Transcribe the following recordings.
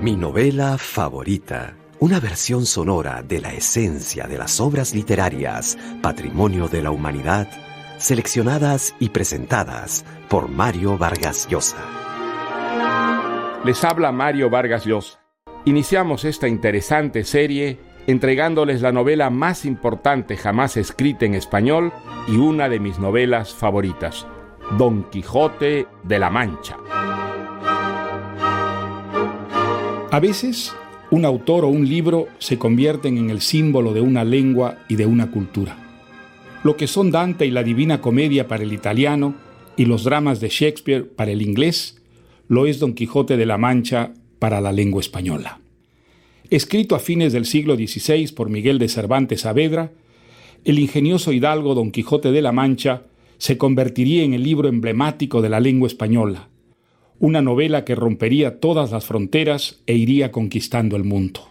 Mi novela favorita. Una versión sonora de la esencia de las obras literarias, patrimonio de la humanidad, seleccionadas y presentadas por Mario Vargas Llosa. Les habla Mario Vargas Llosa. Iniciamos esta interesante serie entregándoles la novela más importante jamás escrita en español y una de mis novelas favoritas, Don Quijote de la Mancha. A veces, un autor o un libro se convierten en el símbolo de una lengua y de una cultura. Lo que son Dante y la Divina Comedia para el italiano y los dramas de Shakespeare para el inglés, lo es Don Quijote de la Mancha para la lengua española. Escrito a fines del siglo XVI por Miguel de Cervantes Saavedra, el ingenioso hidalgo Don Quijote de la Mancha se convertiría en el libro emblemático de la lengua española, una novela que rompería todas las fronteras e iría conquistando el mundo.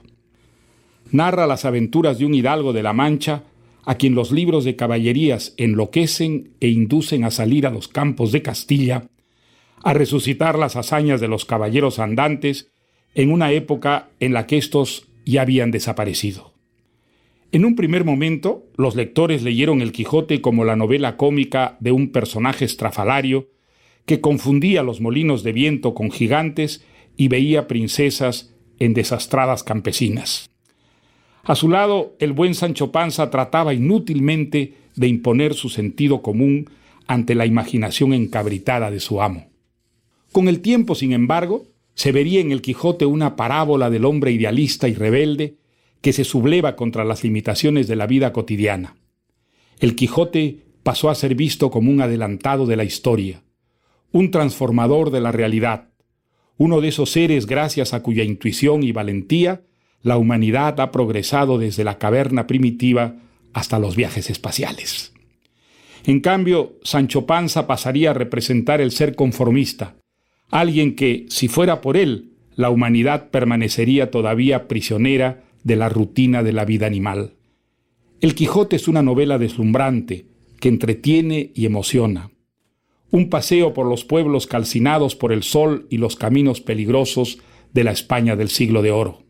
Narra las aventuras de un hidalgo de la Mancha a quien los libros de caballerías enloquecen e inducen a salir a los campos de Castilla, a resucitar las hazañas de los caballeros andantes en una época en la que estos ya habían desaparecido. En un primer momento, los lectores leyeron El Quijote como la novela cómica de un personaje estrafalario que confundía los molinos de viento con gigantes y veía princesas en desastradas campesinas. A su lado, el buen Sancho Panza trataba inútilmente de imponer su sentido común ante la imaginación encabritada de su amo. Con el tiempo, sin embargo, se vería en El Quijote una parábola del hombre idealista y rebelde que se subleva contra las limitaciones de la vida cotidiana. El Quijote pasó a ser visto como un adelantado de la historia, un transformador de la realidad, uno de esos seres gracias a cuya intuición y valentía la humanidad ha progresado desde la caverna primitiva hasta los viajes espaciales. En cambio, Sancho Panza pasaría a representar el ser conformista, alguien que, si fuera por él, la humanidad permanecería todavía prisionera de la rutina de la vida animal. El Quijote es una novela deslumbrante que entretiene y emociona. Un paseo por los pueblos calcinados por el sol y los caminos peligrosos de la España del siglo de oro.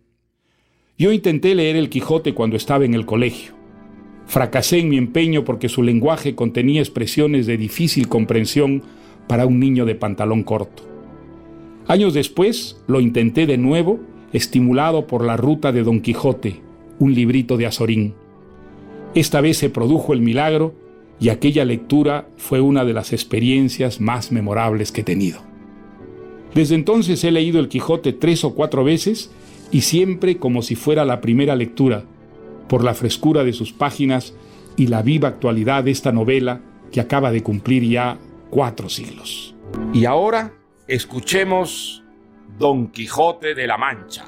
Yo intenté leer El Quijote cuando estaba en el colegio. Fracasé en mi empeño porque su lenguaje contenía expresiones de difícil comprensión para un niño de pantalón corto. Años después lo intenté de nuevo, estimulado por La Ruta de Don Quijote, un librito de Azorín. Esta vez se produjo el milagro y aquella lectura fue una de las experiencias más memorables que he tenido. Desde entonces he leído El Quijote 3 o 4 veces y siempre como si fuera la primera lectura, por la frescura de sus páginas y la viva actualidad de esta novela que acaba de cumplir ya 4 siglos. Y ahora escuchemos Don Quijote de la Mancha.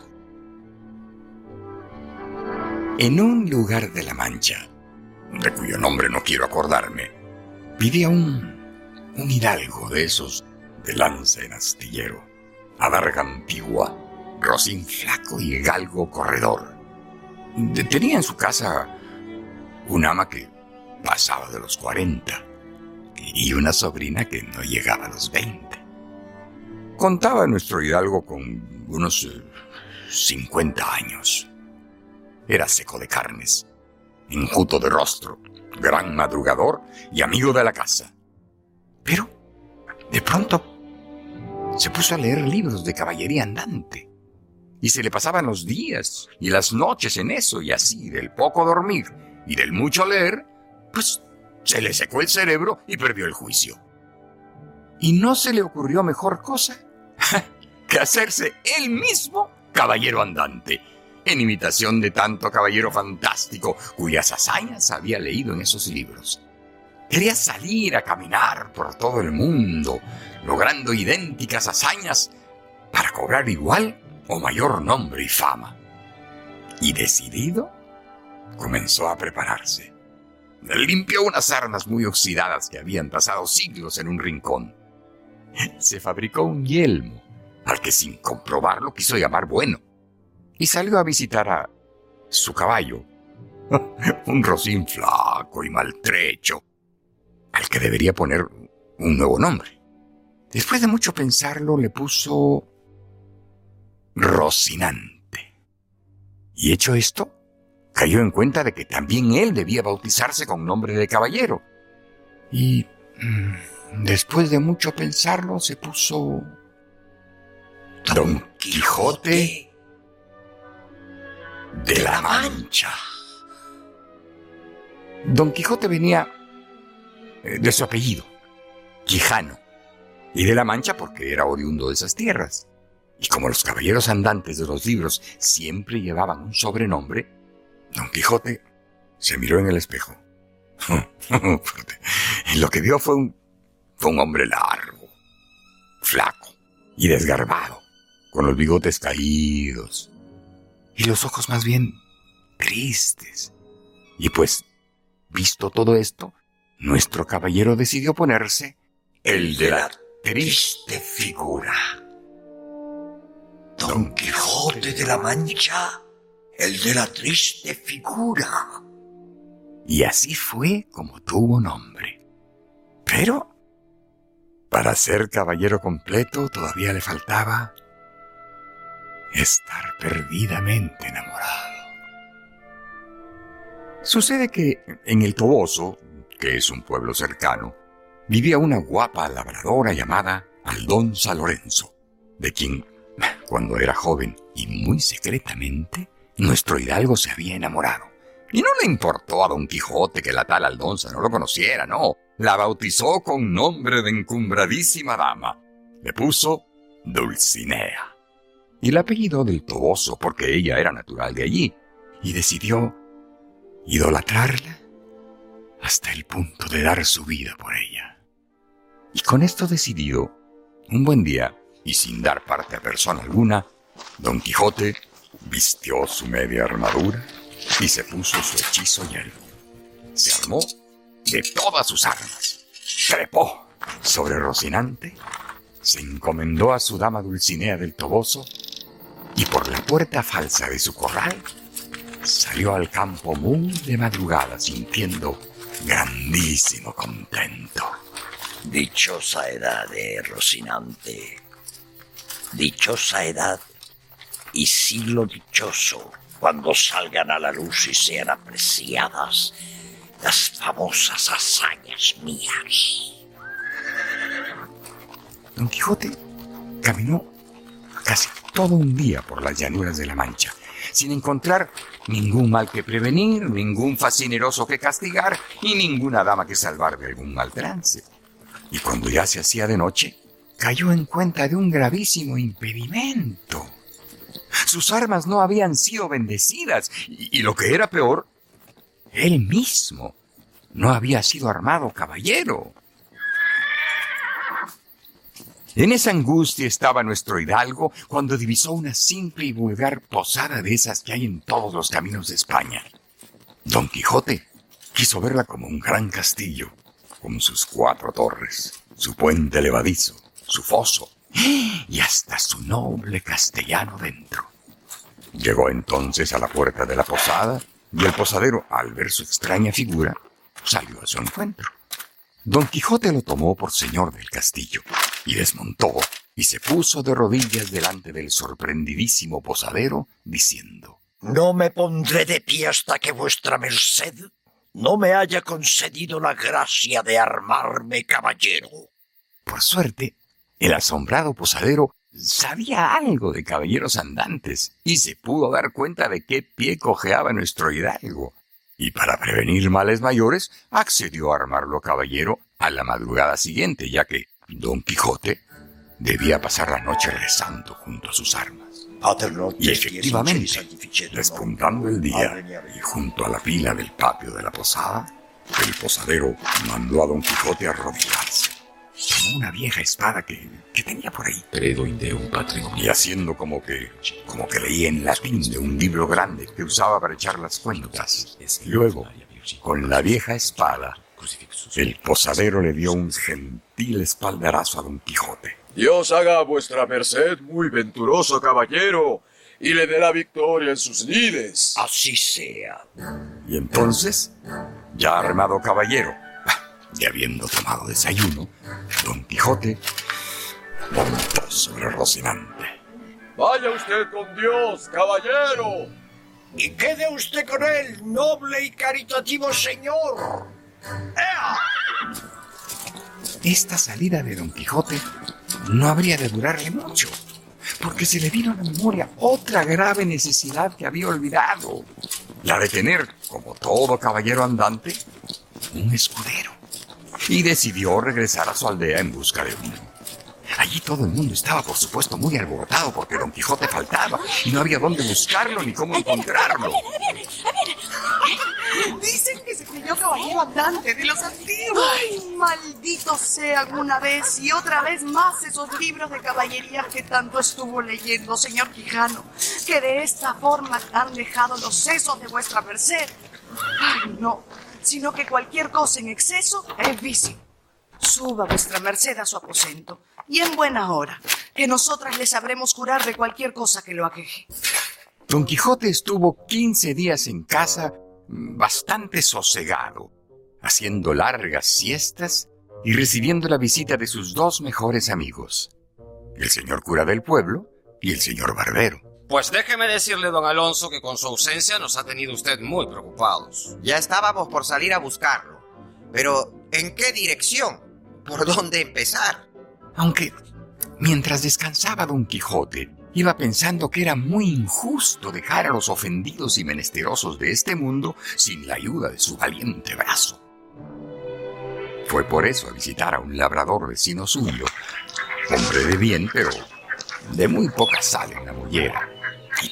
En un lugar de la Mancha, de cuyo nombre no quiero acordarme, vivía un hidalgo de esos de lanza en astillero, adarga antigua, rocín flaco y galgo corredor. Tenía en su casa un ama que pasaba de los 40 y una sobrina que no llegaba a los 20. Contaba nuestro hidalgo con unos 50 años. Era seco de carnes, enjuto de rostro, gran madrugador y amigo de la casa. Pero, de pronto, se puso a leer libros de caballería andante. Y se le pasaban los días y las noches en eso, y así, del poco dormir y del mucho leer, pues se le secó el cerebro y perdió el juicio. Y no se le ocurrió mejor cosa que hacerse él mismo caballero andante, en imitación de tanto caballero fantástico cuyas hazañas había leído en esos libros. Quería salir a caminar por todo el mundo, logrando idénticas hazañas para cobrar igual o mayor nombre y fama. Y decidido, comenzó a prepararse. Limpió unas armas muy oxidadas que habían pasado siglos en un rincón. Se fabricó un yelmo, al que sin comprobarlo quiso llamar bueno, y salió a visitar a su caballo, un rocín flaco y maltrecho, al que debería poner un nuevo nombre. Después de mucho pensarlo, le puso Rocinante. Y hecho esto, cayó en cuenta de que también él debía bautizarse con nombre de caballero. Y después de mucho pensarlo, se puso Don Quijote de la Mancha. Don Quijote venía de su apellido, Quijano, y de la Mancha porque era oriundo de esas tierras. Y como los caballeros andantes de los libros siempre llevaban un sobrenombre, Don Quijote se miró en el espejo. Y lo que vio fue un hombre largo, flaco y desgarbado, con los bigotes caídos y los ojos más bien tristes. Y pues, visto todo esto, nuestro caballero decidió ponerse el de la triste figura. Don Quijote de la Mancha, el de la triste figura. Y así fue como tuvo nombre. Pero, para ser caballero completo, todavía le faltaba estar perdidamente enamorado. Sucede que en el Toboso, que es un pueblo cercano, vivía una guapa labradora llamada Aldonza Lorenzo, de quien, cuando era joven y muy secretamente, nuestro hidalgo se había enamorado. Y no le importó a Don Quijote que la tal Aldonza no lo conociera, no. La bautizó con nombre de encumbradísima dama. Le puso Dulcinea. Y la apellidó del Toboso porque ella era natural de allí. Y decidió idolatrarla hasta el punto de dar su vida por ella. Y con esto decidió, un buen día, y sin dar parte a persona alguna, Don Quijote vistió su media armadura y se puso su hechizo yelmo. Se armó de todas sus armas, trepó sobre Rocinante, se encomendó a su dama Dulcinea del Toboso y por la puerta falsa de su corral salió al campo muy de madrugada sintiendo grandísimo contento. Dichosa edad de Rocinante, dichosa edad y siglo dichoso cuando salgan a la luz y sean apreciadas las famosas hazañas mías. Don Quijote caminó casi todo un día por las llanuras de la Mancha, sin encontrar ningún mal que prevenir, ningún fascineroso que castigar y ninguna dama que salvar de algún mal trance. Y cuando ya se hacía de noche, cayó en cuenta de un gravísimo impedimento. Sus armas no habían sido bendecidas y lo que era peor, él mismo no había sido armado caballero. En esa angustia estaba nuestro hidalgo cuando divisó una simple y vulgar posada de esas que hay en todos los caminos de España. Don Quijote quiso verla como un gran castillo, con sus 4 torres, su puente levadizo, su foso y hasta su noble castellano dentro. Llegó entonces a la puerta de la posada y el posadero, al ver su extraña figura, salió a su encuentro. Don Quijote lo tomó por señor del castillo y desmontó y se puso de rodillas delante del sorprendidísimo posadero, diciendo: No me pondré de pie hasta que vuestra merced no me haya concedido la gracia de armarme caballero. Por suerte, el asombrado posadero sabía algo de caballeros andantes y se pudo dar cuenta de qué pie cojeaba nuestro hidalgo. Y para prevenir males mayores, accedió a armarlo caballero a la madrugada siguiente, ya que Don Quijote debía pasar la noche rezando junto a sus armas. Y efectivamente, despuntando el día y junto a la pila del patio de la posada, el posadero mandó a Don Quijote a arrodillarse. Tomó una vieja espada que tenía por ahí, y haciendo como que leía en latín de un libro grande que usaba para echar las cuentas. Luego, con la vieja espada, el posadero le dio un gentil espaldarazo a Don Quijote. Dios haga a vuestra merced muy venturoso caballero y le dé la victoria en sus lides. Así sea. Y entonces, ya armado caballero, y habiendo tomado desayuno, Don Quijote montó sobre Rocinante Vaya usted con Dios, caballero. Y quede usted con él, noble y caritativo señor. ¡Ea! Esta salida de Don Quijote no habría de durarle mucho, porque se le vino a la memoria otra grave necesidad que había olvidado, la de tener, como todo caballero andante, un escudero, y decidió regresar a su aldea en busca de uno. Allí todo el mundo estaba, por supuesto, muy alborotado porque Don Quijote faltaba y no había dónde buscarlo ni cómo encontrarlo. Ahí viene. Dicen que se creyó caballero andante de los antiguos. ¡Ay, malditos sean una vez y otra vez más esos libros de caballerías que tanto estuvo leyendo, señor Quijano, que de esta forma han dejado los sesos de vuestra merced! ¡Ay, no! Sino que cualquier cosa en exceso es vicio. Suba vuestra merced a su aposento, y en buena hora, que nosotras le sabremos curar de cualquier cosa que lo aqueje. Don Quijote estuvo 15 días en casa, bastante sosegado, haciendo largas siestas y recibiendo la visita de sus dos mejores amigos, el señor cura del pueblo y el señor barbero. Pues déjeme decirle, don Alonso, que con su ausencia nos ha tenido usted muy preocupados. Ya estábamos por salir a buscarlo. Pero, ¿en qué dirección? ¿Por dónde empezar? Aunque, mientras descansaba Don Quijote, iba pensando que era muy injusto dejar a los ofendidos y menesterosos de este mundo sin la ayuda de su valiente brazo. Fue por eso a visitar a un labrador vecino suyo, hombre de bien, pero de muy poca sal en la mollera. Y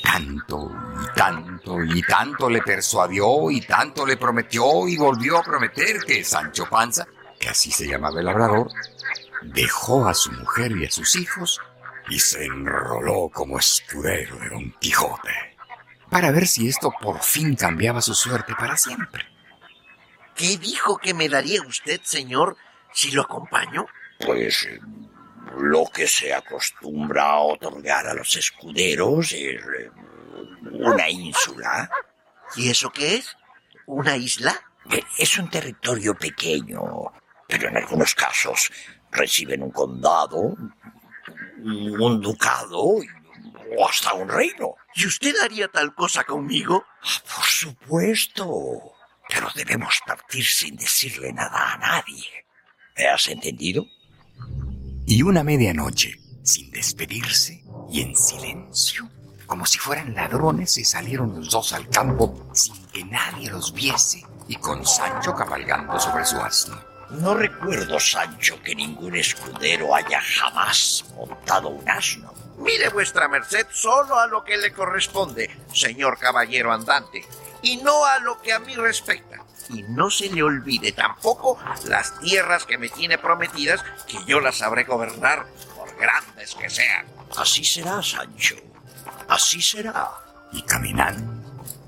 tanto le persuadió y tanto le prometió y volvió a prometer que Sancho Panza, que así se llamaba el labrador, dejó a su mujer y a sus hijos y se enroló como escudero de Don Quijote, para ver si esto por fin cambiaba su suerte para siempre. ¿Qué dijo que me daría usted, señor, si lo acompaño? Pues lo que se acostumbra a otorgar a los escuderos es una ínsula. ¿Y eso qué es? ¿Una isla? Es un territorio pequeño, pero en algunos casos reciben un condado, un ducado o hasta un reino. ¿Y usted haría tal cosa conmigo? Por supuesto, pero debemos partir sin decirle nada a nadie. ¿Me has entendido? Y una medianoche, sin despedirse y en silencio, como si fueran ladrones, se salieron los dos al campo sin que nadie los viese y con Sancho cabalgando sobre su asno. No recuerdo, Sancho, que ningún escudero haya jamás montado un asno. Mire vuestra merced solo a lo que le corresponde, señor caballero andante, y no a lo que a mí respecta. Y no se le olvide tampoco las tierras que me tiene prometidas, que yo las sabré gobernar, por grandes que sean. Así será, Sancho. Así será. Y caminando,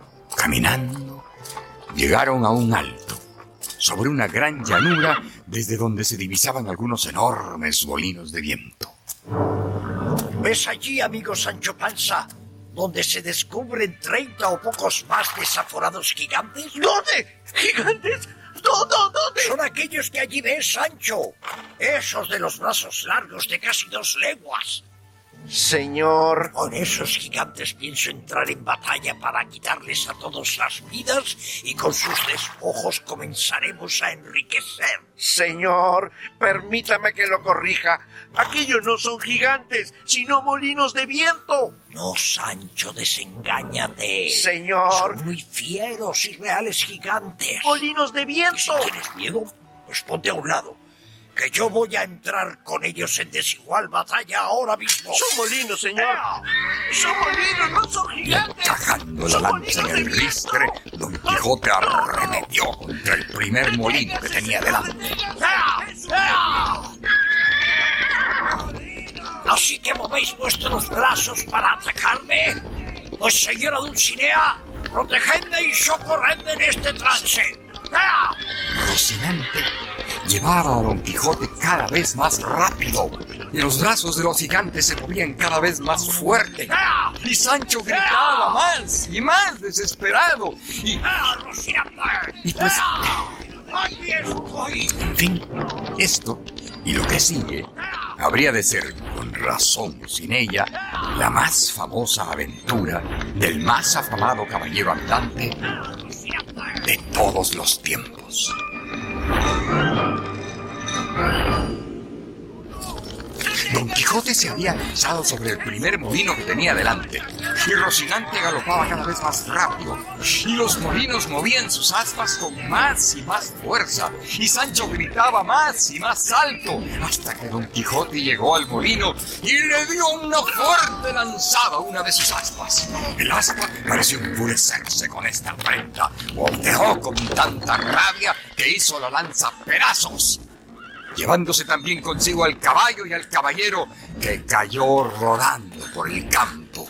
llegaron a un alto, sobre una gran llanura desde donde se divisaban algunos enormes molinos de viento. ¿Ves allí, amigo Sancho Panza, donde se descubren 30 o pocos más desaforados gigantes? ¿Dónde? ¿Gigantes? ¿Dónde? Son aquellos que allí ves, Sancho. Esos de los brazos largos de casi 2 leguas. Señor, con esos gigantes pienso entrar en batalla para quitarles a todos las vidas y con sus despojos comenzaremos a enriquecer. Señor, permítame que lo corrija. Aquellos no son gigantes, sino molinos de viento. No, Sancho, desengáñate. Señor. Son muy fieros y reales gigantes. Molinos de viento. Y si tienes miedo, pues ponte a un lado, que yo voy a entrar con ellos en desigual batalla ahora mismo. Son molinos, señor. Son molinos, no son gigantes. Encajando la lanza en el ristre, Don Quijote arremetió contra el primer molino que tenía delante. ¿Así que movéis vuestros brazos para atacarme? Pues, señora Dulcinea, protegedme y socorredme en este trance. Rocinante llevaba a Don Quijote cada vez más rápido y los brazos de los gigantes se movían cada vez más fuerte. Y Sancho gritaba más y más desesperado. Y pues, en fin, esto y lo que sigue habría de ser, con razón o sin ella, la más famosa aventura del más afamado caballero andante de todos los tiempos. Don Quijote se había lanzado sobre el primer molino que tenía delante, y Rocinante galopaba cada vez más rápido, y los molinos movían sus aspas con más y más fuerza, y Sancho gritaba más y más alto, hasta que Don Quijote llegó al molino y le dio una fuerte lanzada a una de sus aspas. El aspa pareció enfurecerse con esta afrenta, volteó con tanta rabia que hizo la lanza pedazos, llevándose también consigo al caballo y al caballero, que cayó rodando por el campo.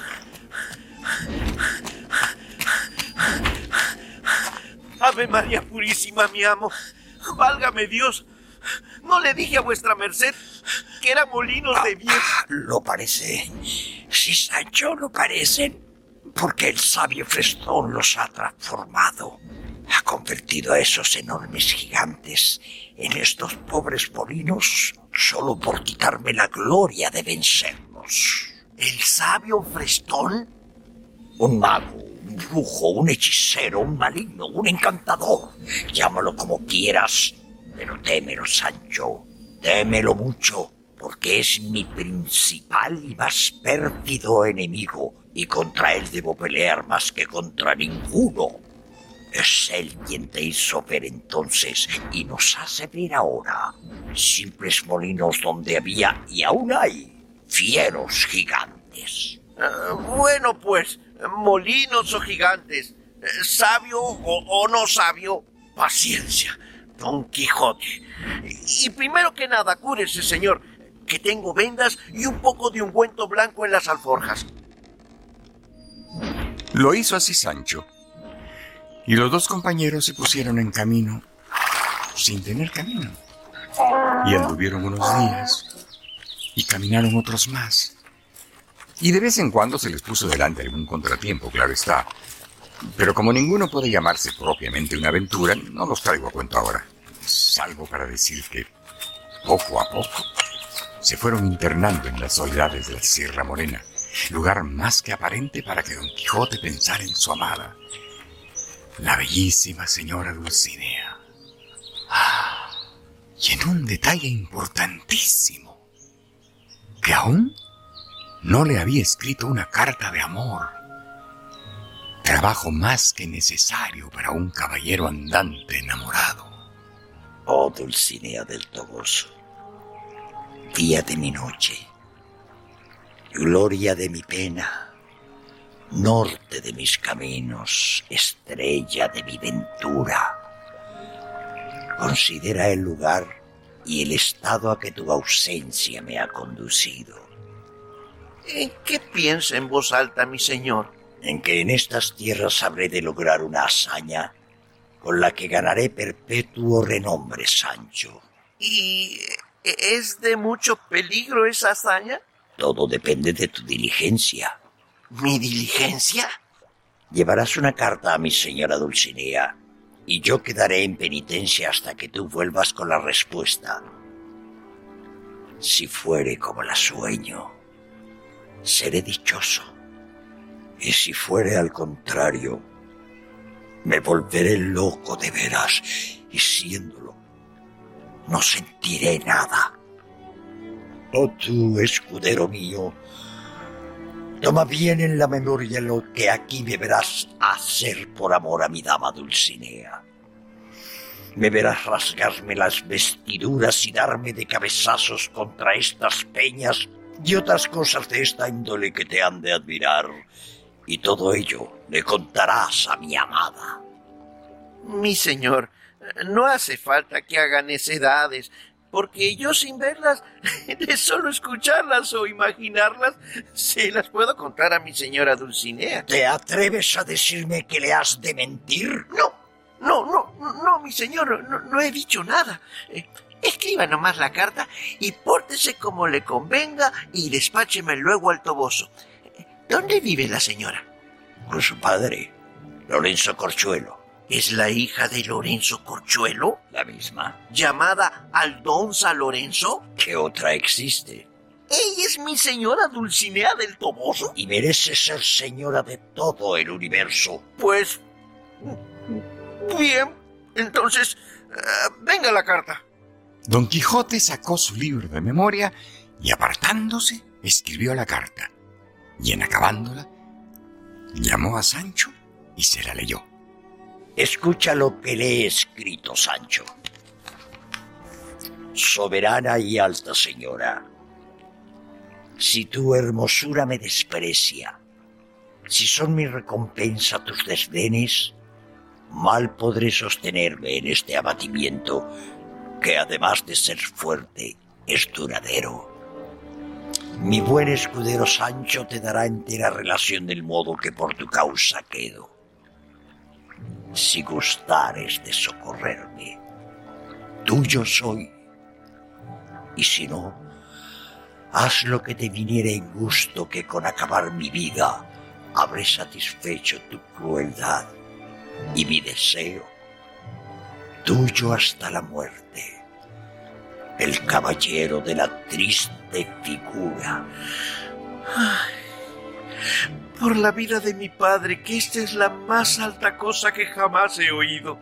Ave María Purísima, mi amo. Válgame Dios. ¿No le dije a vuestra merced que eran molinos de viento? Lo parece. Sí, Sancho, lo parecen. Porque el sabio Frestón los ha transformado. Ha convertido a esos enormes gigantes en estos pobres molinos solo por quitarme la gloria de vencerlos. ¿El sabio Frestón? Un mago, un brujo, un hechicero, un maligno, un encantador. Llámalo como quieras, pero témelo, Sancho. Témelo mucho, porque es mi principal y más pérfido enemigo, y contra él debo pelear más que contra ninguno. Es él quien te hizo ver entonces y nos hace ver ahora simples molinos donde había y aún hay fieros gigantes. Bueno, pues, molinos o gigantes, sabio o no sabio, paciencia, Don Quijote. Y primero que nada, cúrese, señor, que tengo vendas y un poco de ungüento blanco en las alforjas. Lo hizo así Sancho, y los dos compañeros se pusieron en camino sin tener camino. Y anduvieron unos días, y caminaron otros más. Y de vez en cuando se les puso delante algún contratiempo, claro está. Pero como ninguno puede llamarse propiamente una aventura, no los traigo a cuento ahora. Salvo para decir que, poco a poco, se fueron internando en las soledades de la Sierra Morena, lugar más que aparente para que Don Quijote pensara en su amada, la bellísima señora Dulcinea. Y en un detalle importantísimo, que aún no le había escrito una carta de amor, trabajo más que necesario para un caballero andante enamorado. Oh, Dulcinea del Toboso, día de mi noche, gloria de mi pena, norte de mis caminos, estrella de mi ventura. Considera el lugar y el estado a que tu ausencia me ha conducido. ¿En qué piensa en voz alta, mi señor? En que en estas tierras habré de lograr una hazaña con la que ganaré perpetuo renombre, Sancho. ¿Y es de mucho peligro esa hazaña? Todo depende de tu diligencia. ¿Mi diligencia? Llevarás una carta a mi señora Dulcinea, y yo quedaré en penitencia hasta que tú vuelvas con la respuesta. Si fuere como la sueño, seré dichoso. Y si fuere al contrario, me volveré loco de veras, y siéndolo, no sentiré nada. Oh tú, escudero mío, toma bien en la memoria lo que aquí me verás hacer por amor a mi dama Dulcinea. Me verás rasgarme las vestiduras y darme de cabezazos contra estas peñas y otras cosas de esta índole que te han de admirar. Y todo ello le contarás a mi amada. Mi señor, no hace falta que haga necedades, porque yo sin verlas, de solo escucharlas o imaginarlas, se las puedo contar a mi señora Dulcinea. ¿Te atreves a decirme que le has de mentir? No, mi señor, no he dicho nada. Escriba nomás la carta y pórtese como le convenga y despácheme luego al Toboso. ¿Dónde vive la señora? Con su padre, Lorenzo Corchuelo. ¿Es la hija de Lorenzo Corchuelo? La misma. ¿Llamada Aldonza Lorenzo? ¿Qué otra existe? Ella es mi señora Dulcinea del Toboso. Y merece ser señora de todo el universo. Pues... bien, entonces... venga la carta. Don Quijote sacó su libro de memoria y, apartándose, escribió la carta. Y en acabándola, llamó a Sancho y se la leyó. Escucha lo que le he escrito, Sancho. Soberana y alta señora, si tu hermosura me desprecia, si son mi recompensa tus desdenes, mal podré sostenerme en este abatimiento que, además de ser fuerte, es duradero. Mi buen escudero Sancho te dará entera relación del modo que por tu causa quedo. Si gustares de socorrerme, tuyo soy, y si no, haz lo que te viniere en gusto, que con acabar mi vida habré satisfecho tu crueldad y mi deseo, tuyo hasta la muerte, el caballero de la triste figura. Ay, por la vida de mi padre, que esta es la más alta cosa que jamás he oído.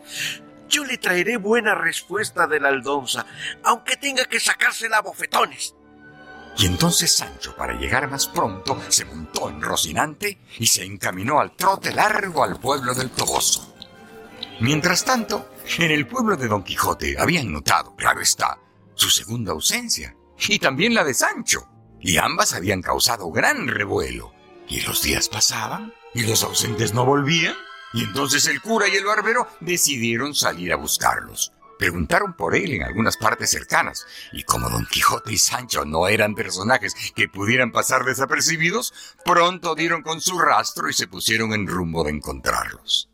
Yo le traeré buena respuesta de la Aldonza, aunque tenga que sacársela a bofetones. Y entonces Sancho, para llegar más pronto, se montó en Rocinante y se encaminó al trote largo al pueblo del Toboso. Mientras tanto, en el pueblo de Don Quijote habían notado, claro está, su segunda ausencia, y también la de Sancho, y ambas habían causado gran revuelo. Y los días pasaban, y los ausentes no volvían, y entonces el cura y el barbero decidieron salir a buscarlos. Preguntaron por él en algunas partes cercanas, y como Don Quijote y Sancho no eran personajes que pudieran pasar desapercibidos, pronto dieron con su rastro y se pusieron en rumbo de encontrarlos.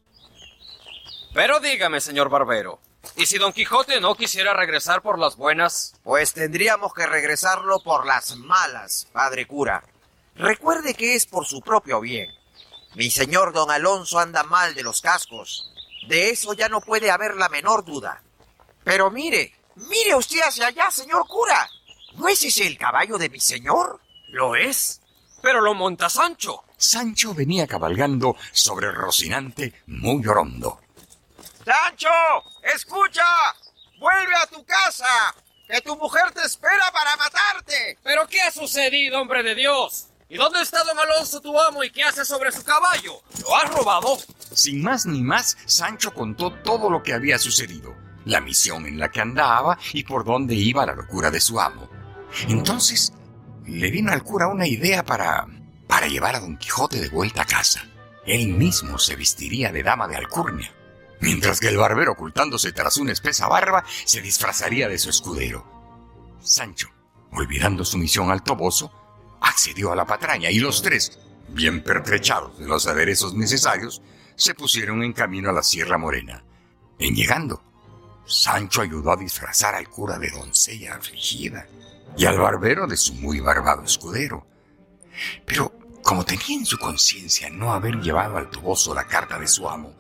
Pero dígame, señor barbero, ¿y si Don Quijote no quisiera regresar por las buenas? Pues tendríamos que regresarlo por las malas, padre cura. Recuerde que es por su propio bien. Mi señor don Alonso anda mal de los cascos. De eso ya no puede haber la menor duda. Pero mire usted hacia allá, señor cura. ¿No es ese el caballo de mi señor? Lo es, pero lo monta Sancho. Sancho venía cabalgando sobre Rocinante muy orondo. ¡Sancho! ¡Escucha! ¡Vuelve a tu casa! ¡Que tu mujer te espera para matarte! ¿Pero qué ha sucedido, hombre de Dios? ¿Y dónde está don Alonso, tu amo, y qué hace sobre su caballo? ¿Lo has robado? Sin más ni más, Sancho contó todo lo que había sucedido, la misión en la que andaba y por dónde iba la locura de su amo. Entonces, le vino al cura una idea para llevar a Don Quijote de vuelta a casa. Él mismo se vestiría de dama de alcurnia, mientras que el barbero, ocultándose tras una espesa barba, se disfrazaría de su escudero. Sancho, olvidando su misión al Toboso, accedió a la patraña y los tres, bien pertrechados de los aderezos necesarios, se pusieron en camino a la Sierra Morena. En llegando, Sancho ayudó a disfrazar al cura de doncella afligida y al barbero de su muy barbado escudero. Pero, como tenía en su conciencia no haber llevado al Toboso la carta de su amo,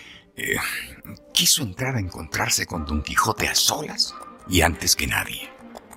quiso entrar a encontrarse con Don Quijote a solas y antes que nadie.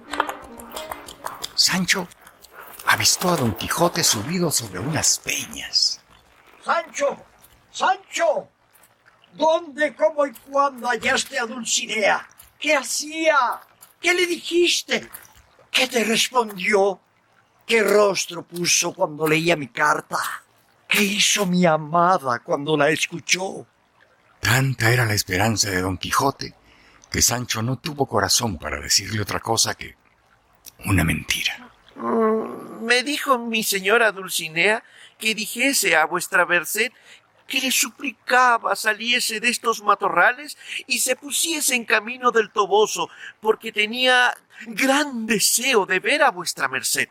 Sancho avistó a Don Quijote subido sobre unas peñas. ¡Sancho! ¡Sancho! ¿Dónde, cómo y cuándo hallaste a Dulcinea? ¿Qué hacía? ¿Qué le dijiste? ¿Qué te respondió? ¿Qué rostro puso cuando leía mi carta? ¿Qué hizo mi amada cuando la escuchó? Tanta era la esperanza de Don Quijote que Sancho no tuvo corazón para decirle otra cosa que una mentira. Me dijo mi señora Dulcinea que dijese a vuestra merced que le suplicaba saliese de estos matorrales y se pusiese en camino del Toboso, porque tenía gran deseo de ver a vuestra merced.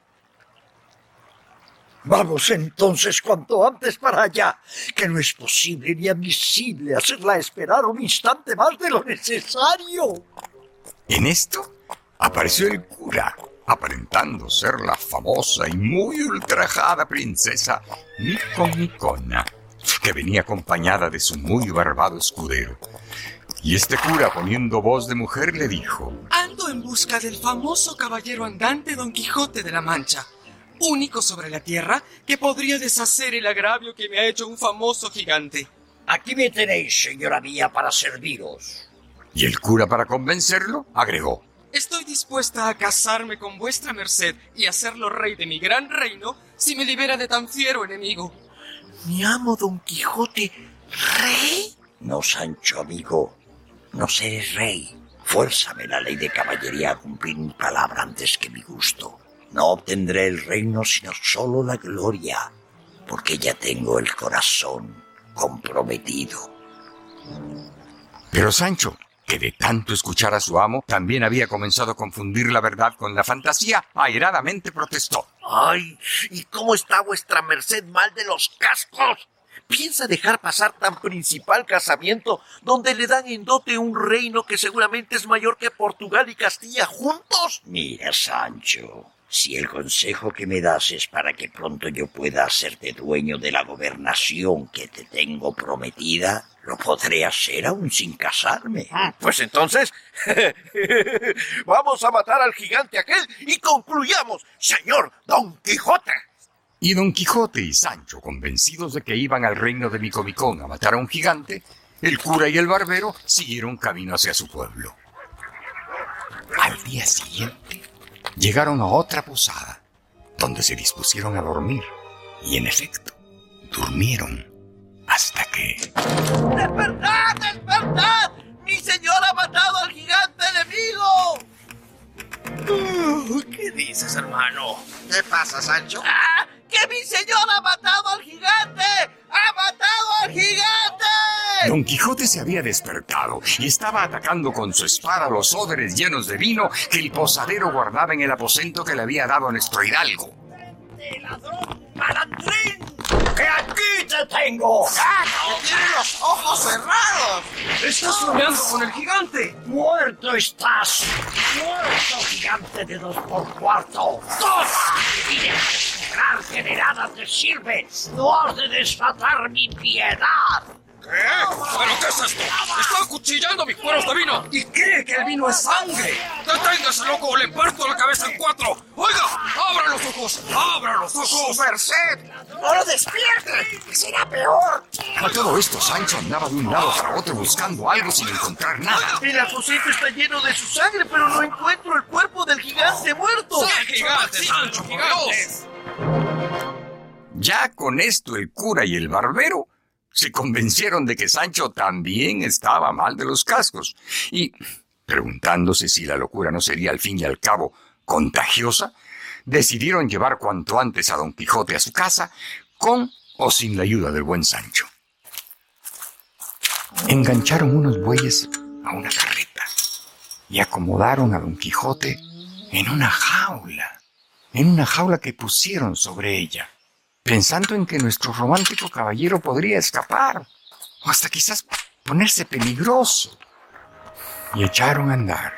Vamos entonces cuanto antes para allá, que no es posible ni admisible hacerla esperar un instante más de lo necesario. En esto apareció el cura, aparentando ser la famosa y muy ultrajada princesa Micomicona, que venía acompañada de su muy barbado escudero. Y este cura, poniendo voz de mujer, le dijo: Ando en busca del famoso caballero andante Don Quijote de la Mancha, único sobre la tierra que podría deshacer el agravio que me ha hecho un famoso gigante. Aquí me tenéis, señora mía, para serviros. Y el cura, para convencerlo, agregó: Estoy dispuesta a casarme con vuestra merced y hacerlo rey de mi gran reino si me libera de tan fiero enemigo. Mi amo Don Quijote, ¿rey? No, Sancho, amigo. No seré rey. Fuérzame la ley de caballería a cumplir mi palabra antes que mi gusto. No obtendré el reino sino solo la gloria, porque ya tengo el corazón comprometido. Pero Sancho, que de tanto escuchar a su amo, también había comenzado a confundir la verdad con la fantasía, airadamente protestó: ¡Ay! ¿Y cómo está vuestra merced mal de los cascos? ¿Piensa dejar pasar tan principal casamiento donde le dan en dote un reino que seguramente es mayor que Portugal y Castilla juntos? Mira, Sancho, si el consejo que me das es para que pronto yo pueda hacerte dueño de la gobernación que te tengo prometida, lo podré hacer aún sin casarme. Pues entonces, vamos a matar al gigante aquel y concluyamos, señor Don Quijote. Y Don Quijote y Sancho, convencidos de que iban al reino de Micomicón a matar a un gigante, el cura y el barbero siguieron camino hacia su pueblo. Al día siguiente, llegaron a otra posada, donde se dispusieron a dormir. Y en efecto, durmieron hasta que... ¡Despertad, despertad! ¡Mi señor ha matado al gigante enemigo! ¿Qué dices, hermano? ¿Qué pasa, Sancho? ¡Ah! ¡Que mi señor ha matado al gigante! ¡Ha matado al gigante! Don Quijote se había despertado y estaba atacando con su espada los odres llenos de vino que el posadero guardaba en el aposento que le había dado a nuestro hidalgo. ¡Ladrón, malandrín! ¡Que aquí te tengo! ¡Que tiene los ojos cerrados! ¡Estás soñando con el gigante! ¡Muerto estás! ¡Muerto, gigante de 2x4! ¡Toma! ¡Y de las generadas te sirve! ¡No has de desatar mi piedad! ¿Qué? ¿Pero qué es esto? ¡Está acuchillando mis cueros de vino! ¿Y cree que el vino es sangre? ¡Deténgase, loco, o le parto la cabeza en 4! ¡Oiga! ¡Abra los ojos! ¡Abra los ojos! ¡Merced! ¡No lo despierte! ¡Que será peor! A todo esto, Sancho andaba de un lado para otro buscando algo sin encontrar nada. El aposento está lleno de su sangre, pero no encuentro el cuerpo del gigante muerto. ¡Sí, gigante, Sancho, gigantes! Ya con esto el cura y el barbero se convencieron de que Sancho también estaba mal de los cascos y, preguntándose si la locura no sería al fin y al cabo contagiosa, decidieron llevar cuanto antes a Don Quijote a su casa, con o sin la ayuda del buen Sancho. Engancharon unos bueyes a una carreta y acomodaron a Don Quijote en una jaula que pusieron sobre ella, pensando en que nuestro romántico caballero podría escapar, o hasta quizás ponerse peligroso. Y echaron a andar.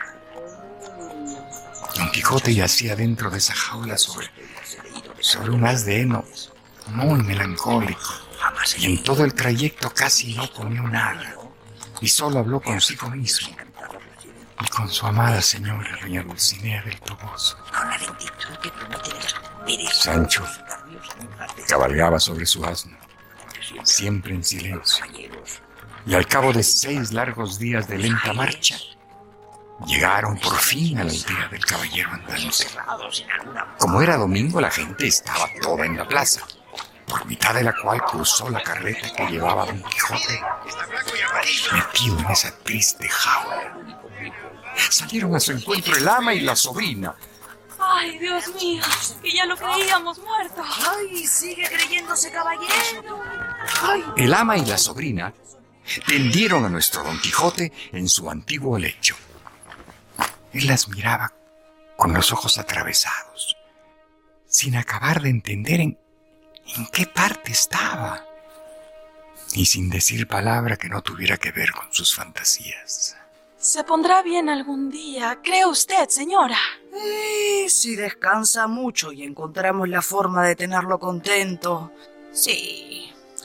Don Quijote yacía dentro de esa jaula sobre un haz de heno muy melancólico, y en todo el trayecto casi no comió nada, y solo habló consigo mismo y con su amada señora, doña Dulcinea del Toboso. Sancho cabalgaba sobre su asno, siempre en silencio, y al cabo de 6 largos días de lenta marcha, llegaron por fin a la aldea del caballero andante. Como era domingo, la gente estaba toda en la plaza, por mitad de la cual cruzó la carreta que llevaba a Don Quijote, metido en esa triste jaula. Salieron a su encuentro el ama y la sobrina. ¡Ay, Dios mío! Y ya lo creíamos muerto. ¡Ay, sigue creyéndose caballero! ¡Ay! El ama y la sobrina tendieron a nuestro Don Quijote en su antiguo lecho. Él las miraba con los ojos atravesados, sin acabar de entender en qué parte estaba, y sin decir palabra que no tuviera que ver con sus fantasías. Se pondrá bien algún día, ¿cree usted, señora? Si descansa mucho y encontramos la forma de tenerlo contento. Sí,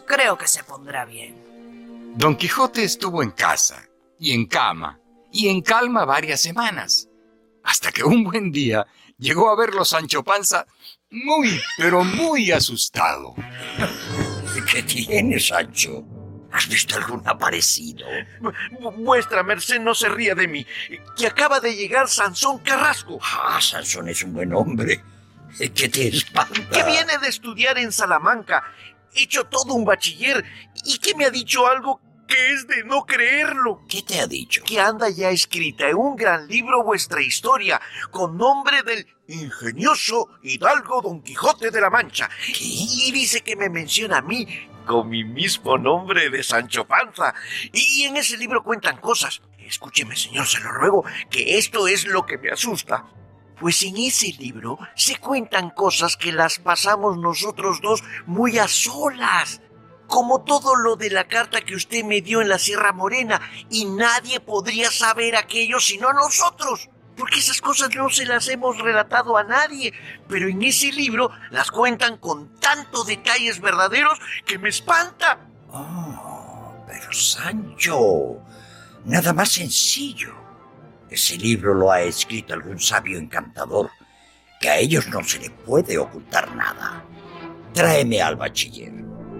Creo que se pondrá bien. Don Quijote estuvo en casa, y en cama, y en calma varias semanas, hasta que un buen día llegó a verlo Sancho Panza muy, pero muy asustado. ¿Qué tienes, Sancho? ¿Has visto algún aparecido? Vuestra merced no se ría de mí, que acaba de llegar Sansón Carrasco. Ah, Sansón es un buen hombre. ¿Qué te espanta? Que viene de estudiar en Salamanca, hecho todo un bachiller, y que me ha dicho algo que es de no creerlo. ¿Qué te ha dicho? Que anda ya escrita en un gran libro vuestra historia, con nombre del ingenioso hidalgo Don Quijote de la Mancha. ¿Qué? Y dice que me menciona a mí con mi mismo nombre de Sancho Panza. Y en ese libro cuentan cosas. Escúcheme, señor, se lo ruego, que esto es lo que me asusta. Pues en ese libro se cuentan cosas que las pasamos nosotros dos muy a solas. Como todo lo de la carta que usted me dio en la Sierra Morena, y nadie podría saber aquello sino nosotros, porque esas cosas no se las hemos relatado a nadie, pero en ese libro las cuentan con tantos detalles verdaderos que me espanta. Oh, pero Sancho, nada más sencillo. Ese libro lo ha escrito algún sabio encantador, que a ellos no se le puede ocultar nada. Tráeme al bachiller.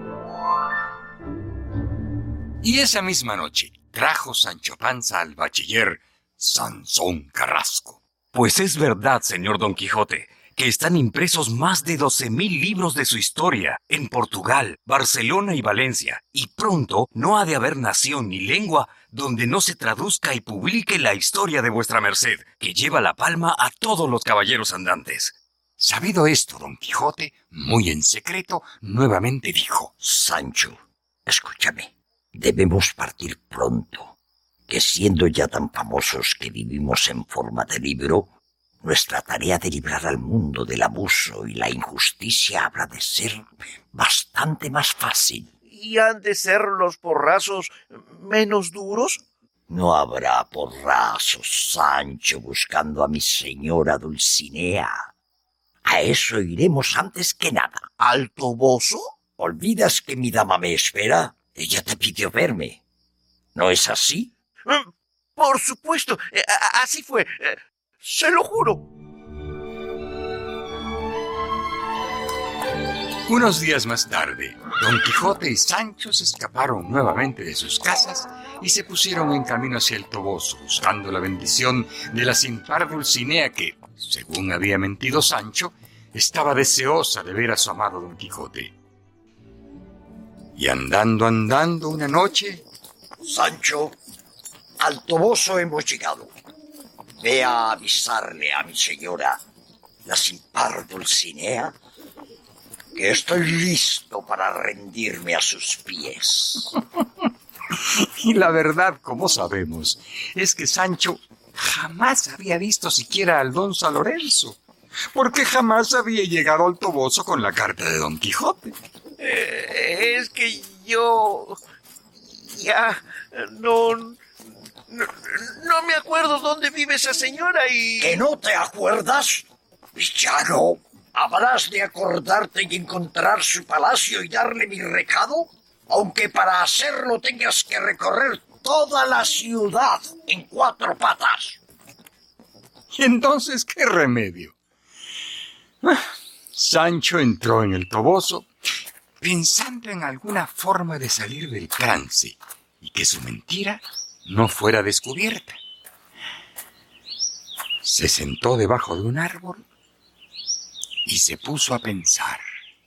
Y esa misma noche trajo Sancho Panza al bachiller Sansón Carrasco. Pues es verdad, señor Don Quijote, que están impresos más de 12,000 libros de su historia en Portugal, Barcelona y Valencia, y pronto no ha de haber nación ni lengua donde no se traduzca y publique la historia de vuestra merced, que lleva la palma a todos los caballeros andantes. Sabido esto, Don Quijote, muy en secreto, nuevamente dijo: Sancho, escúchame. Debemos partir pronto, que siendo ya tan famosos que vivimos en forma de libro, nuestra tarea de librar al mundo del abuso y la injusticia habrá de ser bastante más fácil. ¿Y han de ser los porrazos menos duros? No habrá porrazos, Sancho, buscando a mi señora Dulcinea. A eso iremos antes que nada. ¿Al Toboso? ¿Olvidas que mi dama me espera? Ella te pidió verme. ¿No es así? Por supuesto, así fue. Se lo juro. Unos días más tarde, Don Quijote y Sancho se escaparon nuevamente de sus casas y se pusieron en camino hacia el Toboso, buscando la bendición de la sin par Dulcinea que, según había mentido Sancho, estaba deseosa de ver a su amado Don Quijote. Y andando una noche... Sancho, al Toboso hemos llegado. Ve a avisarle a mi señora, la sin par Dulcinea, que estoy listo para rendirme a sus pies. Y la verdad, como sabemos, es que Sancho jamás había visto siquiera al don San Lorenzo, porque jamás había llegado al Toboso con la carta de Don Quijote. Es que yo ya no me acuerdo dónde vive esa señora y... ¿Que no te acuerdas? Ya no. ¿Habrás de acordarte y encontrar su palacio y darle mi recado? Aunque para hacerlo tengas que recorrer toda la ciudad en 4 patas. ¿Y entonces qué remedio? Sancho entró en el Toboso pensando en alguna forma de salir del trance y que su mentira no fuera descubierta. Se sentó debajo de un árbol y se puso a pensar.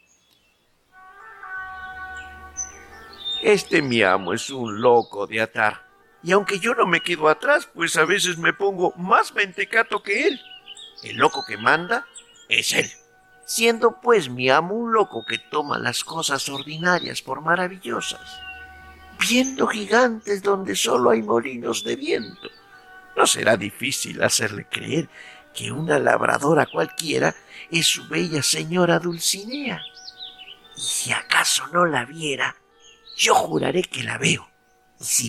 Este mi amo es un loco de atar, y aunque yo no me quedo atrás, pues a veces me pongo más mentecato que él. El loco que manda es él. Siendo pues mi amo un loco que toma las cosas ordinarias por maravillosas, viendo gigantes donde solo hay molinos de viento, no será difícil hacerle creer que una labradora cualquiera es su bella señora Dulcinea. Y si acaso no la viera, yo juraré que la veo. Y si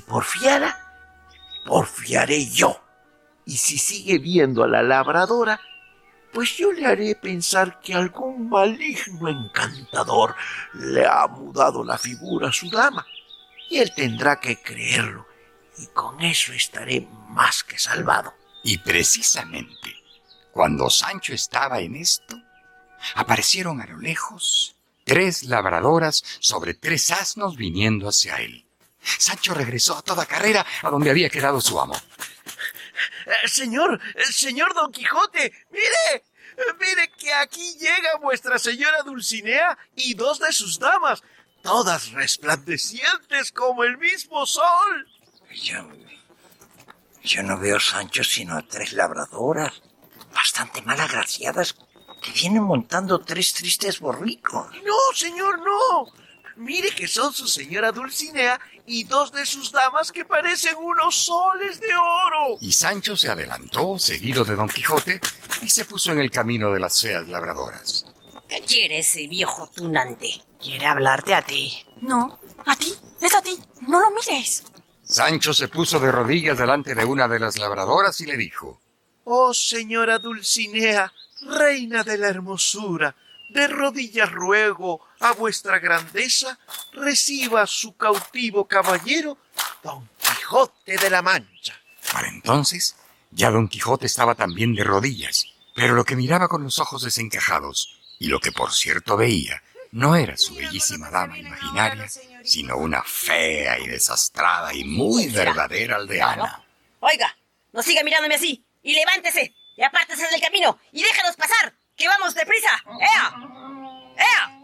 porfiara, porfiaré yo. Y si sigue viendo a la labradora, pues yo le haré pensar que algún maligno encantador le ha mudado la figura a su dama, y él tendrá que creerlo, y con eso estaré más que salvado. Y precisamente, cuando Sancho estaba en esto, aparecieron a lo lejos 3 labradoras sobre 3 asnos viniendo hacia él. Sancho regresó a toda carrera a donde había quedado su amo. Señor Don Quijote, mire que aquí llega vuestra señora Dulcinea y 2 de sus damas, todas resplandecientes como el mismo sol. Yo no veo, Sancho, sino a 3 labradoras, bastante mal agraciadas, que vienen montando 3 tristes borricos. No, señor, no. Mire que son su señora Dulcinea y 2 de sus damas que parecen unos soles de oro. Y Sancho se adelantó, seguido de Don Quijote, y se puso en el camino de las feas labradoras. ¿Qué quiere ese viejo tunante? Quiere hablarte a ti. No, a ti, es a ti, no lo mires. Sancho se puso de rodillas delante de una de las labradoras y le dijo: Oh, señora Dulcinea, reina de la hermosura, de rodillas ruego a vuestra grandeza reciba a su cautivo caballero, Don Quijote de la Mancha. Para entonces, ya Don Quijote estaba también de rodillas, pero lo que miraba con los ojos desencajados, y lo que por cierto veía, no era su bellísima dama imaginaria, sino una fea y desastrada y muy verdadera aldeana. Oiga, no siga mirándome así, y levántese, y apártese del camino, y déjanos pasar, que vamos deprisa. ¡Ea! ¡Ea!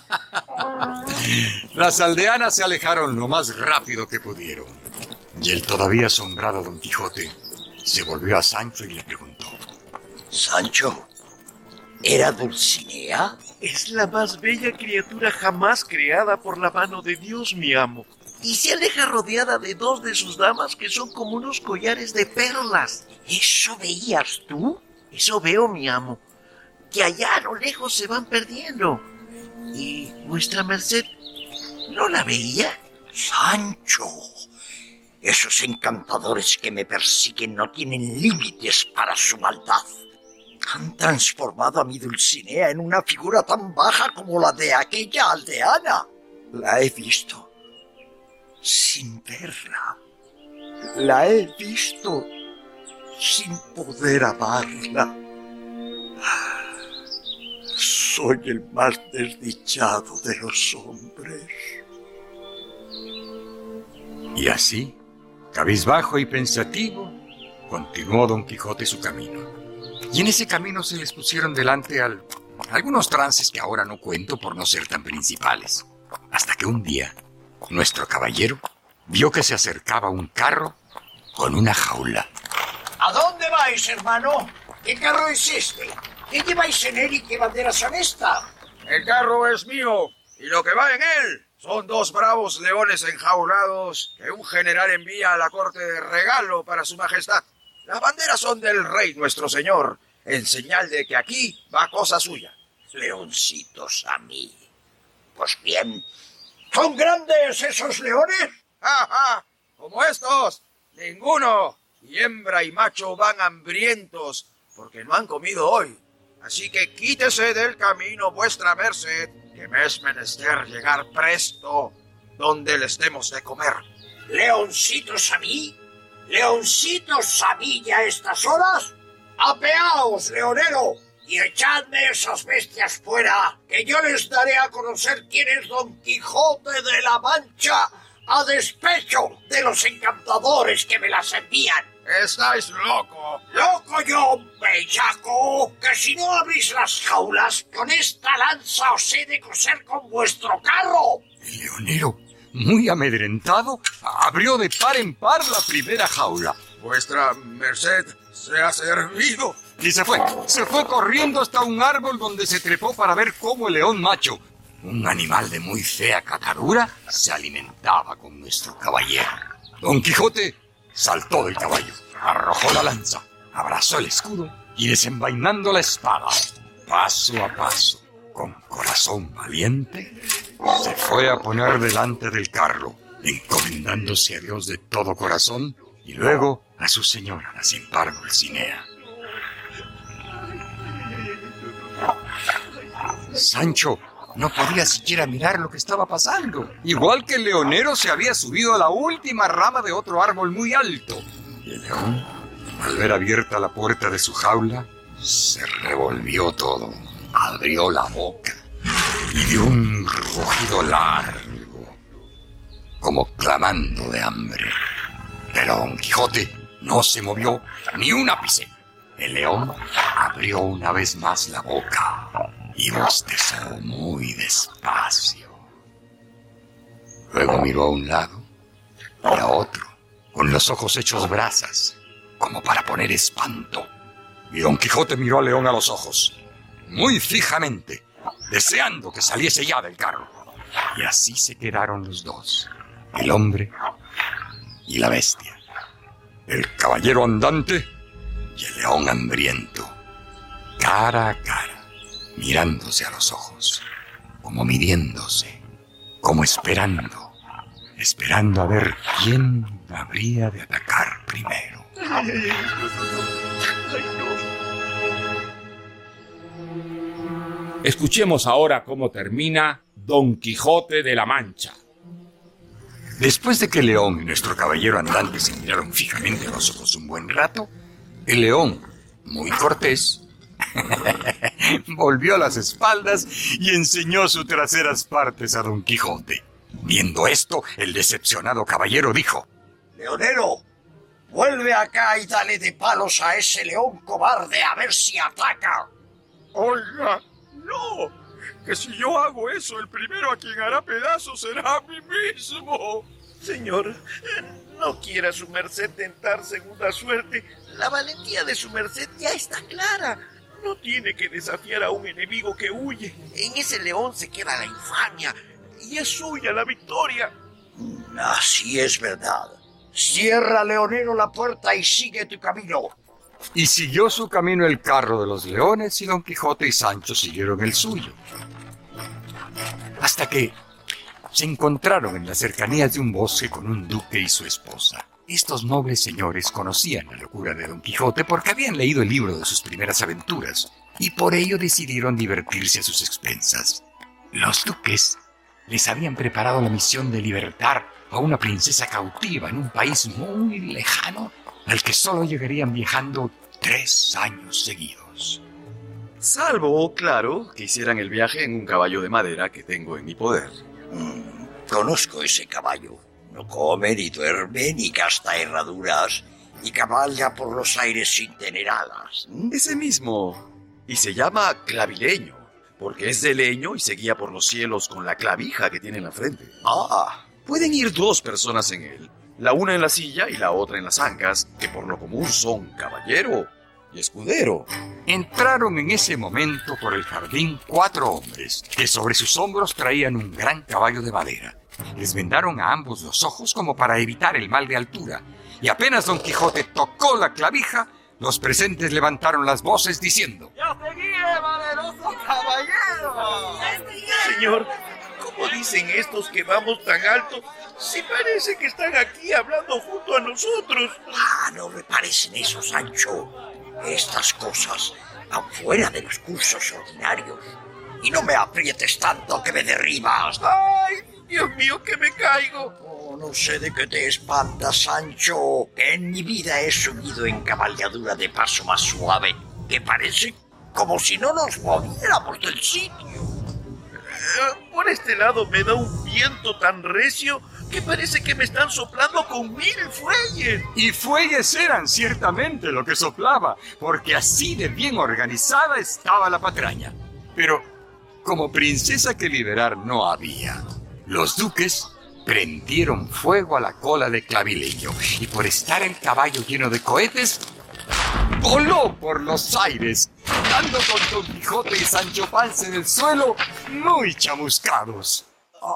Las aldeanas se alejaron lo más rápido que pudieron, y el todavía asombrado Don Quijote se volvió a Sancho y le preguntó: Sancho, ¿era Dulcinea? Es la más bella criatura jamás creada por la mano de Dios, mi amo. Y se aleja rodeada de 2 de sus damas que son como unos collares de perlas. ¿Eso veías tú? Eso veo, mi amo, que allá a lo lejos se van perdiendo. ¿Y vuestra merced no la veía? Sancho, esos encantadores que me persiguen no tienen límites para su maldad. Han transformado a mi Dulcinea en una figura tan baja como la de aquella aldeana. La he visto sin verla. La he visto sin poder amarla. Soy el más desdichado de los hombres. Y así, cabizbajo y pensativo, continuó Don Quijote su camino. Y en ese camino se les pusieron delante algunos trances que ahora no cuento por no ser tan principales. Hasta que un día, nuestro caballero vio que se acercaba un carro con una jaula. ¿A dónde vais, hermano? ¿Qué carro es este? ¿Qué lleváis en él y qué banderas son estas? El carro es mío, y lo que va en él son 2 bravos leones enjaulados que un general envía a la corte de regalo para su majestad. Las banderas son del rey nuestro señor, en señal de que aquí va cosa suya. Leoncitos a mí. Pues bien, ¿son grandes esos leones? ¡Ja, ja! Como estos, ninguno. Y hembra y macho van hambrientos, porque no han comido hoy. Así que quítese del camino vuestra merced, que me es menester llegar presto donde les demos de comer. ¿Leoncitos a mí? ¿Leoncitos a mí ya a estas horas? ¡Apeaos, leonero! Y echadme esas bestias fuera, que yo les daré a conocer quién es Don Quijote de la Mancha, a despecho de los encantadores que me las envían. ¡Estáis loco! ¡Loco yo, bellaco! Que si no abrís las jaulas, con esta lanza os he de coser con vuestro carro. El leonero, muy amedrentado, abrió de par en par la primera jaula. Vuestra merced se ha servido. Y se fue corriendo hasta un árbol donde se trepó para ver cómo el león macho, un animal de muy fea catadura, se alimentaba con nuestro caballero. Don Quijote saltó del caballo, arrojó la lanza, abrazó el escudo y desenvainando la espada, paso a paso, con corazón valiente, se fue a poner delante del carro, encomendándose a Dios de todo corazón y luego a su señora, la sin par Dulcinea. Sancho no podía siquiera mirar lo que estaba pasando. Igual que el leonero se había subido a la última rama de otro árbol muy alto. Y el león, al ver abierta la puerta de su jaula, se revolvió todo, abrió la boca y dio un rugido largo, como clamando de hambre. Pero Don Quijote no se movió ni un ápice. El león abrió una vez más la boca y bostezó muy despacio. Luego miró a un lado y a otro, con los ojos hechos brasas, como para poner espanto. Y Don Quijote miró al león a los ojos, muy fijamente, deseando que saliese ya del carro. Y así se quedaron los dos, el hombre y la bestia, el caballero andante y el león hambriento, cara a cara, mirándose a los ojos, como midiéndose, como esperando a ver quién habría de atacar primero. Escuchemos ahora cómo termina Don Quijote de la Mancha. Después de que el león y nuestro caballero andante se miraron fijamente a los ojos un buen rato, el león, muy cortés, volvió las espaldas y enseñó sus traseras partes a Don Quijote. Viendo esto, el decepcionado caballero dijo: Leonero, vuelve acá y dale de palos a ese león cobarde a ver si ataca. Oiga, no, que si yo hago eso, el primero a quien hará pedazos será a mí mismo. Señor, no quiera su merced tentar segunda suerte. La valentía de su merced ya está clara. No tiene que desafiar a un enemigo que huye. En ese león se queda la infamia y es suya la victoria. Así es verdad. Cierra, leonero, la puerta y sigue tu camino. Y siguió su camino el carro de los leones y Don Quijote y Sancho siguieron el suyo. Hasta que se encontraron en las cercanías de un bosque con un duque y su esposa. Estos nobles señores conocían la locura de Don Quijote porque habían leído el libro de sus primeras aventuras y por ello decidieron divertirse a sus expensas. Los duques les habían preparado la misión de libertar a una princesa cautiva en un país muy lejano al que solo llegarían viajando 3 años seguidos. Salvo, claro, que hicieran el viaje en un caballo de madera que tengo en mi poder. Conozco ese caballo. No come, ni duerme, ni gasta herraduras, y cabalga por los aires sin tener alas. Ese mismo. Y se llama clavileño, porque es de leño y se guía por los cielos con la clavija que tiene en la frente. Pueden ir 2 personas en él, la una en la silla y la otra en las ancas, que por lo común son caballero y escudero. Entraron en ese momento por el jardín 4 hombres, que sobre sus hombros traían un gran caballo de madera. Les vendaron a ambos los ojos como para evitar el mal de altura, y apenas Don Quijote tocó la clavija, los presentes levantaron las voces diciendo: ¡Ya te guíe, valeroso caballero! Señor, ¿cómo dicen estos que vamos tan alto? Si parece que están aquí hablando junto a nosotros. No me parecen eso, Sancho. Estas cosas van fuera de los cursos ordinarios. Y no me aprietes tanto que me derribas. ¡Ay, Dios mío, que me caigo! No sé de qué te espantas, Sancho, que en mi vida he subido en cabalgadura de paso más suave, que parece como si no nos moviéramos del sitio. Por este lado me da un viento tan recio que parece que me están soplando con 1000 fuelles. Y fuelles eran ciertamente lo que soplaba, porque así de bien organizada estaba la patraña. Pero como princesa que liberar no había. Los duques prendieron fuego a la cola de Clavileño y por estar el caballo lleno de cohetes, voló por los aires, dando con Don Quijote y Sancho Panza en el suelo muy chamuscados.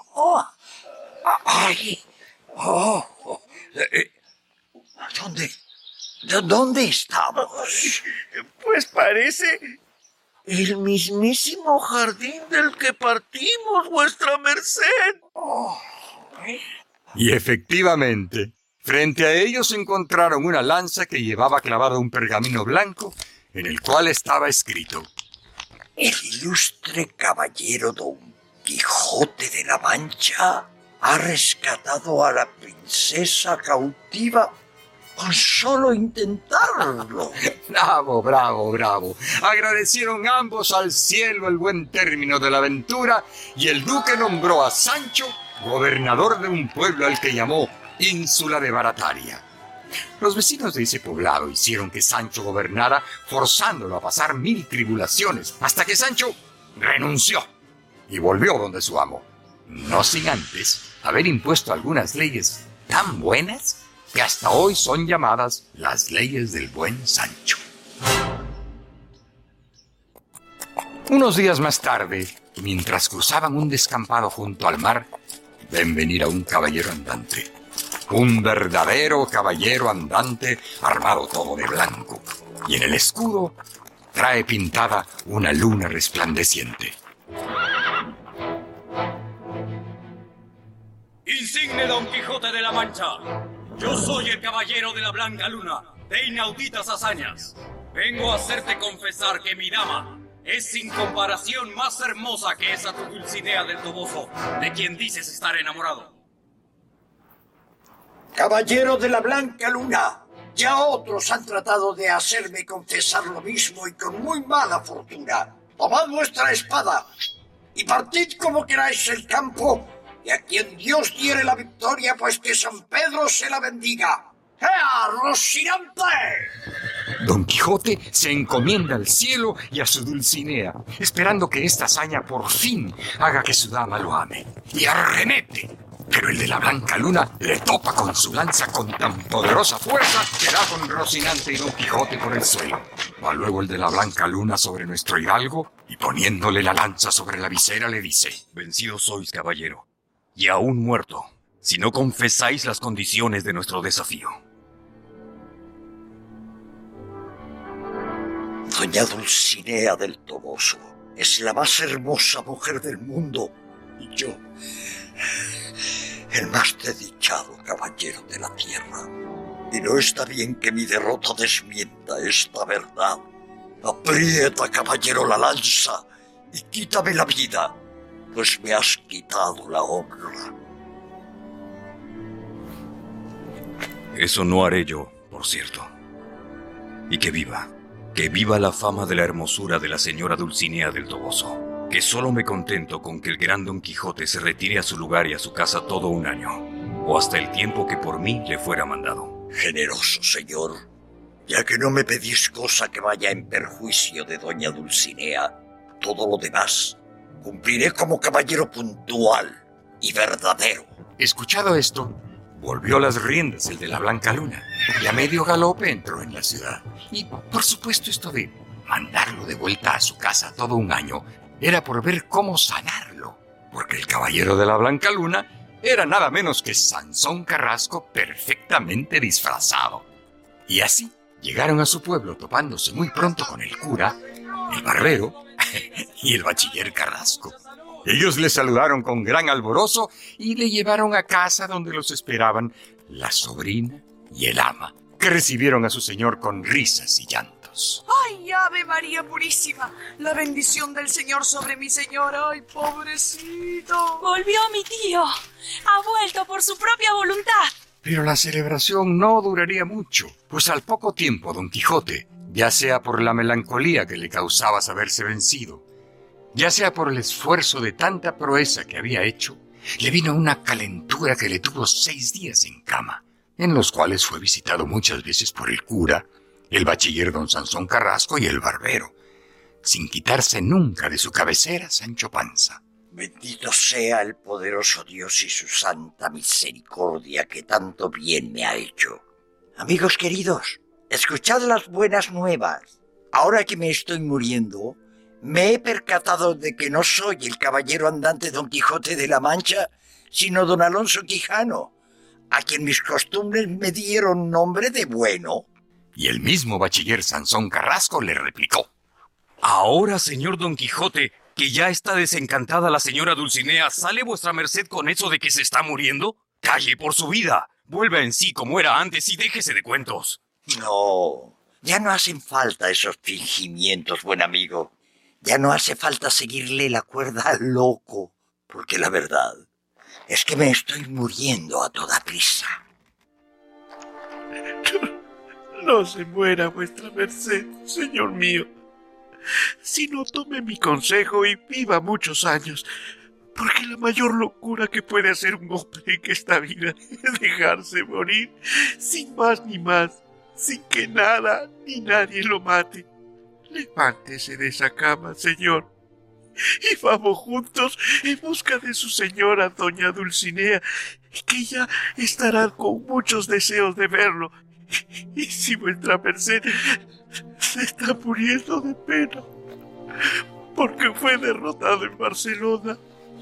¿Dónde estamos? Pues parece el mismísimo jardín del que partimos, vuestra merced. Y efectivamente, frente a ellos encontraron una lanza que llevaba clavado un pergamino blanco en el cual estaba escrito: El ilustre caballero Don Quijote de la Mancha ha rescatado a la princesa cautiva con solo intentarlo. Bravo, bravo, bravo. Agradecieron ambos al cielo el buen término de la aventura y el duque nombró a Sancho gobernador de un pueblo al que llamó Ínsula de Barataria. Los vecinos de ese poblado hicieron que Sancho gobernara, forzándolo a pasar 1000 tribulaciones, hasta que Sancho renunció y volvió donde su amo, no sin antes haber impuesto algunas leyes tan buenas que hasta hoy son llamadas las leyes del buen Sancho. Unos días más tarde, mientras cruzaban un descampado junto al mar, ven venir a un caballero andante. Un verdadero caballero andante, armado todo de blanco, y en el escudo trae pintada una luna resplandeciente. Insigne Don Quijote de la Mancha, yo soy el caballero de la Blanca Luna, de inauditas hazañas. Vengo a hacerte confesar que mi dama es sin comparación más hermosa que esa tu Dulcinea del Toboso, de quien dices estar enamorado. Caballero de la Blanca Luna, ya otros han tratado de hacerme confesar lo mismo y con muy mala fortuna. Tomad vuestra espada y partid como queráis el campo, y a quien Dios diere la victoria, pues que San Pedro se la bendiga. ¡Ea, Rocinante! Don Quijote se encomienda al cielo y a su Dulcinea, esperando que esta hazaña por fin haga que su dama lo ame, y arremete. Pero el de la Blanca Luna le topa con su lanza con tan poderosa fuerza que da con Rocinante y Don Quijote por el suelo. Va luego el de la Blanca Luna sobre nuestro hidalgo y poniéndole la lanza sobre la visera le dice: Vencido sois, caballero, y aún muerto, si no confesáis las condiciones de nuestro desafío. Doña Dulcinea del Toboso es la más hermosa mujer del mundo, y yo, el más desdichado caballero de la tierra. Y no está bien que mi derrota desmienta esta verdad. Aprieta, caballero, la lanza y quítame la vida, pues me has quitado la honra. Eso no haré yo, por cierto. Y que viva la fama de la hermosura de la señora Dulcinea del Toboso, que solo me contento con que el gran Don Quijote se retire a su lugar y a su casa todo un año, o hasta el tiempo que por mí le fuera mandado. Generoso señor, ya que no me pedís cosa que vaya en perjuicio de doña Dulcinea, todo lo demás cumpliré como caballero puntual y verdadero. Escuchado esto, volvió las riendas el de la Blanca Luna y a medio galope entró en la ciudad. Y por supuesto esto de mandarlo de vuelta a su casa todo un año era por ver cómo sanarlo, porque el caballero de la Blanca Luna era nada menos que Sansón Carrasco perfectamente disfrazado. Y así llegaron a su pueblo topándose muy pronto con el cura, el barbero y el bachiller Carrasco. Ellos le saludaron con gran alborozo y le llevaron a casa donde los esperaban la sobrina y el ama, que recibieron a su señor con risas y llantos. ¡Ay, Ave María Purísima! La bendición del Señor sobre mi señor. ¡Ay, pobrecito! Volvió mi tío. Ha vuelto por su propia voluntad. Pero la celebración no duraría mucho, pues al poco tiempo Don Quijote, ya sea por la melancolía que le causaba saberse vencido, ya sea por el esfuerzo de tanta proeza que había hecho, le vino una calentura que le tuvo 6 días en cama, en los cuales fue visitado muchas veces por el cura, el bachiller don Sansón Carrasco y el barbero, sin quitarse nunca de su cabecera Sancho Panza. Bendito sea el poderoso Dios y su santa misericordia que tanto bien me ha hecho. Amigos queridos, escuchad las buenas nuevas. Ahora que me estoy muriendo, me he percatado de que no soy el caballero andante Don Quijote de la Mancha, sino don Alonso Quijano, a quien mis costumbres me dieron nombre de bueno. Y el mismo bachiller Sansón Carrasco le replicó: Ahora, señor Don Quijote, que ya está desencantada la señora Dulcinea, ¿sale vuestra merced con eso de que se está muriendo? Calle por su vida, vuelva en sí como era antes y déjese de cuentos. No, ya no hacen falta esos fingimientos, buen amigo. Ya no hace falta seguirle la cuerda al loco, porque la verdad es que me estoy muriendo a toda prisa. No se muera vuestra merced, señor mío. Si no, tome mi consejo y viva muchos años, porque la mayor locura que puede hacer un hombre en esta vida es dejarse morir sin más ni más, sin que nada ni nadie lo mate. Levántese de esa cama, señor, y vamos juntos en busca de su señora, doña Dulcinea, que ya estará con muchos deseos de verlo. Y si vuestra merced se está muriendo de pena porque fue derrotado en Barcelona,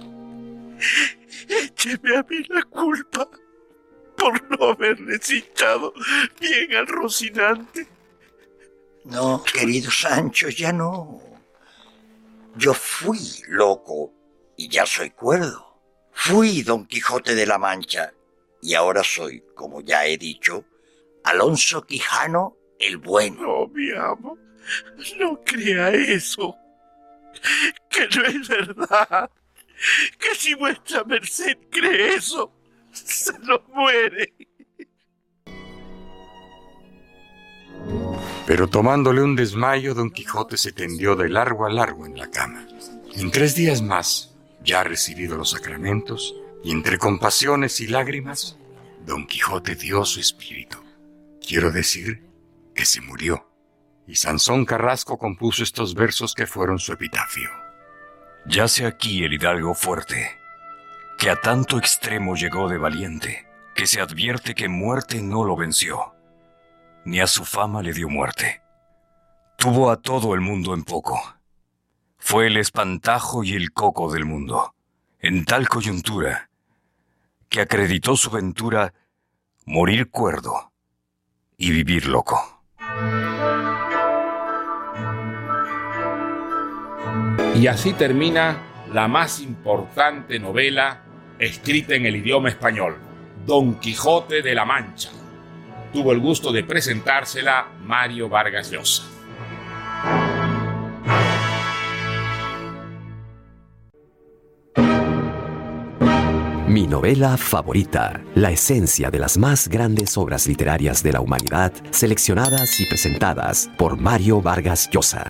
écheme a mí la culpa por no haberle citado bien al Rocinante. No, querido Sancho, ya no. Yo fui loco y ya soy cuerdo. Fui Don Quijote de la Mancha y ahora soy, como ya he dicho, Alonso Quijano el Bueno. No, mi amo, no crea eso. Que no es verdad. Que si vuestra merced cree eso, se nos muere. Pero tomándole un desmayo, Don Quijote se tendió de largo a largo en la cama. En 3 días más, ya recibido los sacramentos, y entre compasiones y lágrimas, Don Quijote dio su espíritu. Quiero decir que se murió. Y Sansón Carrasco compuso estos versos que fueron su epitafio. Yace aquí el hidalgo fuerte, que a tanto extremo llegó de valiente, que se advierte que muerte no lo venció, ni a su fama le dio muerte. Tuvo a todo el mundo en poco. Fue el espantajo y el coco del mundo, en tal coyuntura, que acreditó su ventura morir cuerdo y vivir loco. Y así termina la más importante novela escrita en el idioma español, Don Quijote de la Mancha. Tuvo el gusto de presentársela Mario Vargas Llosa. Mi novela favorita, la esencia de las más grandes obras literarias de la humanidad, seleccionadas y presentadas por Mario Vargas Llosa.